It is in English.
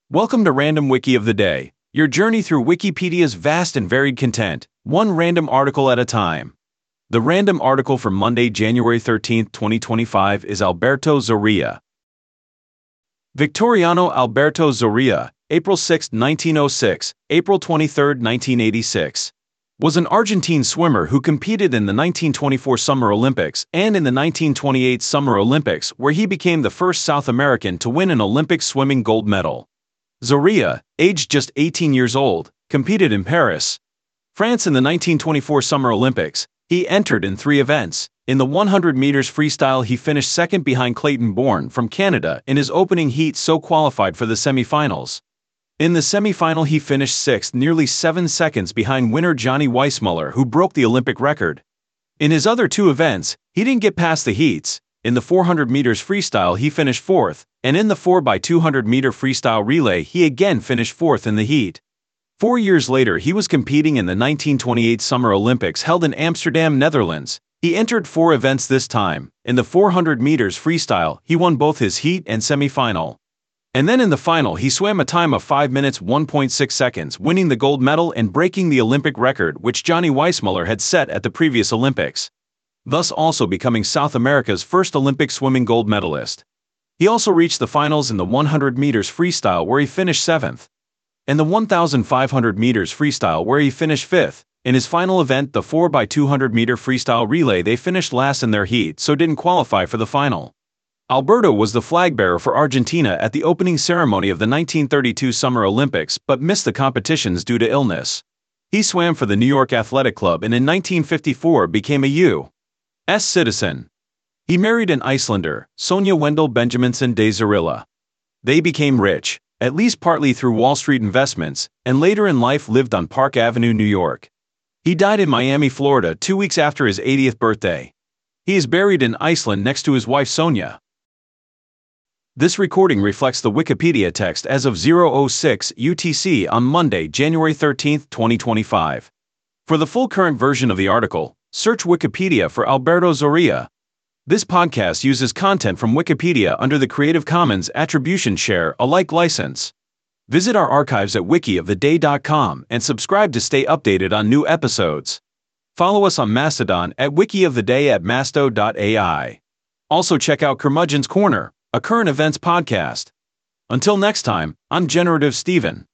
Welcome to Random Wiki of the Day, your journey through Wikipedia's vast and varied content, one random article at a time. The random article for Monday, January 13, 2025 is Alberto Zorrilla. Victoriano Alberto Zorrilla, April 6, 1906, April 23, 1986. Was an Argentine swimmer who competed in the 1924 Summer Olympics and in the 1928 Summer Olympics, where he became the first South American to win an Olympic swimming gold medal. Zorrilla, aged just 18 years old, competed in Paris, France in the 1924 Summer Olympics. He entered in 3 events. In the 100 meters freestyle, he finished second behind Clayton Bourne from Canada in his opening heat, so qualified for the semifinals. In the semifinal, he finished 6th, nearly 7 seconds behind winner Johnny Weissmuller, who broke the Olympic record. In his other 2 events, he didn't get past the heats. In the 400 meters freestyle, he finished 4th, and in the 4x200 meter freestyle relay, he again finished 4th in the heat. 4 years later, he was competing in the 1928 Summer Olympics held in Amsterdam, Netherlands. He entered 4 events this time. In the 400 meters freestyle, he won both his heat and semifinal. And then in the final, he swam a time of 5 minutes 1.6 seconds, winning the gold medal and breaking the Olympic record which Johnny Weissmuller had set at the previous Olympics, thus also becoming South America's first Olympic swimming gold medalist. He also reached the finals in the 100 meters freestyle, where he finished 7th, and the 1,500 meters freestyle, where he finished 5th. In his final event, the 4x200 meter freestyle relay, they finished last in their heat, so didn't qualify for the final. Alberto was the flag bearer for Argentina at the opening ceremony of the 1932 Summer Olympics, but missed the competitions due to illness. He swam for the New York Athletic Club and in 1954 became a U.S. citizen. He married an Icelander, Sonja Wendel Benjaminson de Zorrilla. They became rich, at least partly through Wall Street investments, and later in life lived on Park Avenue, New York. He died in Miami, Florida 2 weeks after his 80th birthday. He is buried in Iceland next to his wife Sonja. This recording reflects the Wikipedia text as of 0:06 UTC on Monday, January 13, 2025. For the full current version of the article, search Wikipedia for Alberto Zorrilla. This podcast uses content from Wikipedia under the Creative Commons Attribution Share Alike license. Visit our archives at wikioftheday.com and subscribe to stay updated on new episodes. Follow us on Mastodon at wikioftheday@masto.ai. Also check out Curmudgeon's Corner, a current events podcast. Until next time, I'm Generative Steven.